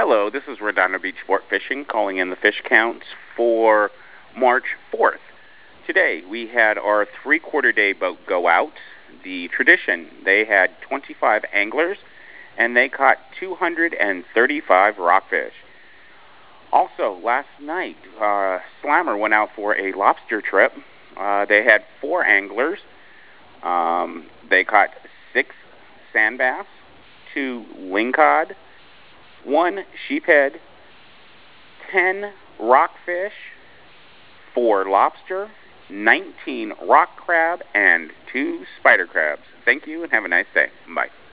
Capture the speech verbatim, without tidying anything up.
Hello, this is Redondo Beach Sport Fishing calling in the fish counts for March fourth. Today we had our three-quarter day boat go out. The Tradition, they had twenty-five anglers and they caught two hundred thirty-five rockfish. Also, last night, uh, Slammer went out for a lobster trip. Uh, they had four anglers. Um, they caught six sand bass, two lingcod, one sheephead, ten rockfish, four lobster, nineteen rock crab, and two spider crabs. Thank you and have a nice day. Bye.